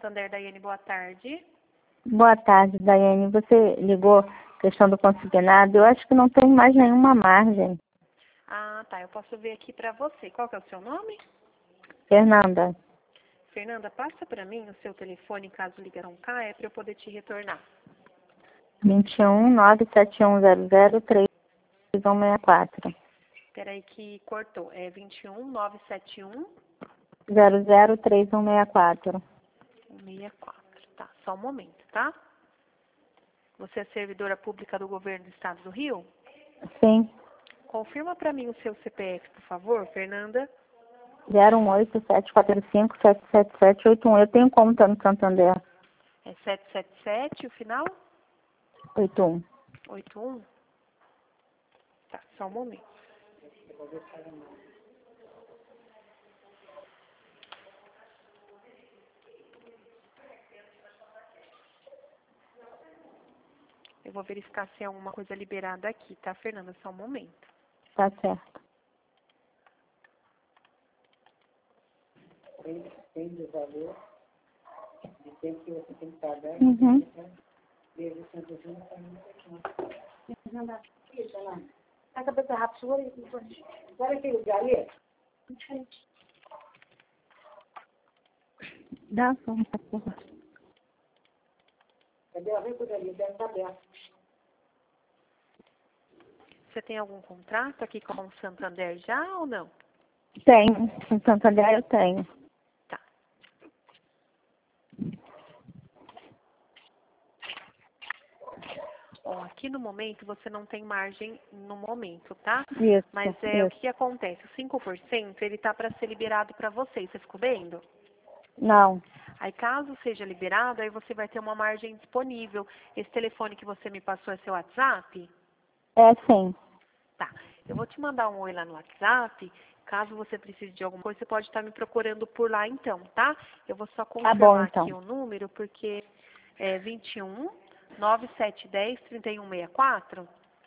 Santander, Daiane, boa tarde. Boa tarde, Daiane. Você ligou questão do consignado. Eu acho que não tem mais nenhuma margem. Ah, tá. Eu posso ver aqui para você. Qual que é o seu nome? Fernanda. Fernanda, passa para mim o seu telefone, caso ligação caia, para eu poder te retornar. 21-97100-3164. Peraí que cortou. É 21-971... 003164. 164. Tá, só um momento, tá? Você é servidora pública do governo do estado do Rio? Sim. Confirma para mim o seu CPF, por favor, Fernanda. 018-745-77781. Eu tenho conta no Santander. É 777, o final? 81. 81? Tá, só um momento. Eu vou verificar se é alguma coisa liberada aqui, tá, Fernanda? Só um momento. Tá certo. Depende do valor, de tempo que você tem que pagar. Uhum. Desde Santo Júnior está muito aqui. A cabeça rápido, Sabe aquele lugar ali? Dá só um pouco. Cadê a vem por ali? Deve estar aberto. Você tem algum contrato aqui com o Santander já ou não? Tenho. No Santander eu tenho. Tá. Ó, aqui no momento você não tem margem no momento, tá? Isso. Mas o que acontece? O 5% ele tá para ser liberado para você. Você ficou vendo? Não. Aí caso seja liberado, aí você vai ter uma margem disponível. Esse telefone que você me passou é seu WhatsApp? É sim. Tá. Eu vou te mandar um oi lá no WhatsApp. Caso você precise de alguma coisa, você pode estar me procurando por lá então, tá? Eu vou só confirmar bom, então. aqui o número, porque é 21 9710 3164.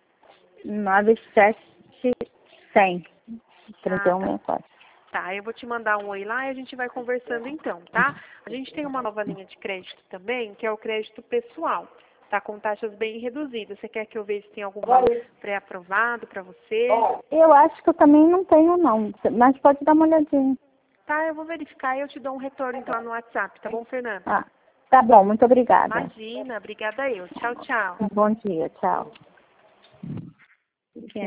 97100. Tá. 3164. Tá, eu vou te mandar um oi lá e a gente vai conversando então, tá? A gente tem uma nova linha de crédito também, que é o crédito pessoal. Tá com taxas bem reduzidas. Você quer que eu veja se tem algum valor pré-aprovado para você? Eu acho que eu também não tenho, não. Mas pode dar uma olhadinha. Tá, eu vou verificar e eu te dou um retorno então lá no WhatsApp, tá bom, Fernanda? Ah, tá bom. Muito obrigada. Imagina, obrigada eu. Tchau, tchau. Bom dia. Tchau.